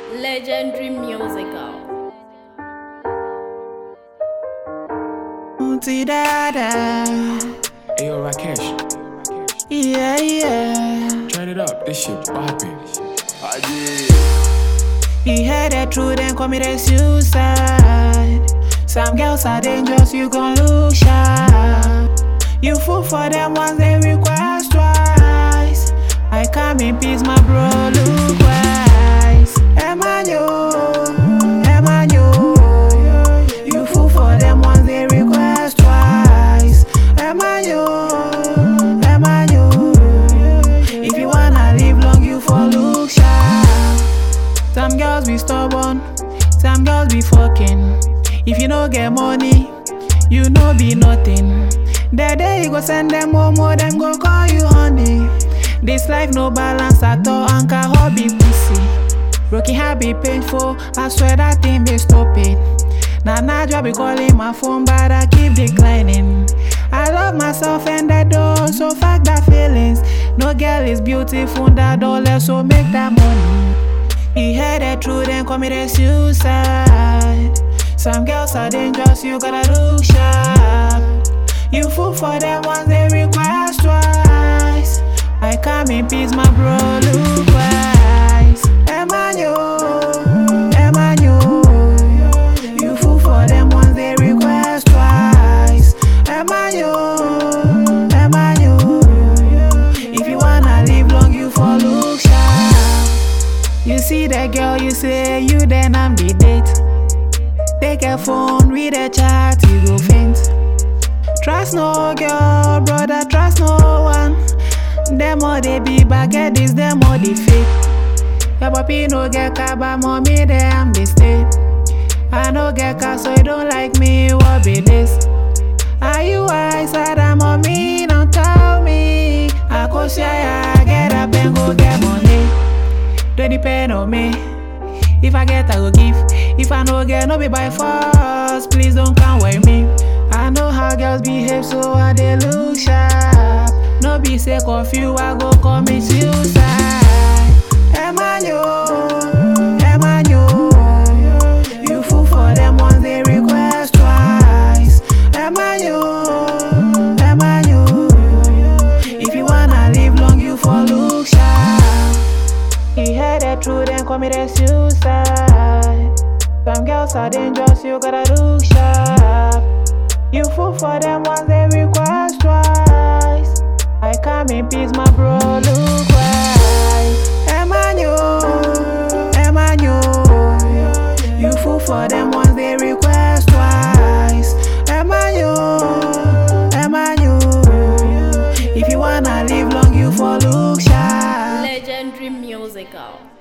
Legendary musical. Dada. Ayo Rakesh, Yeah. turn it up, this shit poppin'. He heard the truth and committed suicide. Some girls are dangerous, you gon' look sharp. You fool for them once they request twice. I come in peace, my bro, look wise. Emmanuel. You fool for them once they request twice. Emmanuel. If you wanna live long, you for look sharp. Some girls be stubborn, some girls be fucking. If you no get money, you no be nothing. The day you go send them home, them go call you honey. This life no balance at all, anchor hobby pussy. Broken heart be painful, I swear that thing be stupid. Nah, job be calling my phone, but I keep declining. I love myself and that door, so fuck that feelings. No girl is beautiful, that dollar, so make that money. He heard the truth and committed suicide. Some girls are dangerous, you gotta look sharp. You fool for them once they request twice. I come in peace, my bro, look wise. Emmanuel. You fool for them once they request twice. Emmanuel. If you wanna live long, you for look sharp. You see that girl, you say you, then I'm the date. Take a phone, read a chat, you go faint. Trust no girl, brother, trust no one. Them all they be back at this, them all they fake. Your papi no get car, but mommy there I'm the state. I no get car, so you don't like me, what be this? Are you wise, I'm on me, don't tell me. I go say I get up and go get money. Don't depend on me. If I get, I go give. If I no get, no be by force. Please don't come with me. I know how girls behave, so I they look sharp. No be sake of you, I go commit suicide. Emmanuel. You fool for them once they request twice. Emmanuel. If you wanna live long, you for look sharp. He heard the truth and committed suicide. Some girls are dangerous, you gotta look sharp. You fool for them once they request twice. I come in peace, my bro, look wise. Emmanuel. You fool for them once they request twice. Emmanuel. If you wanna live long, you for look sharp. Legendary musical.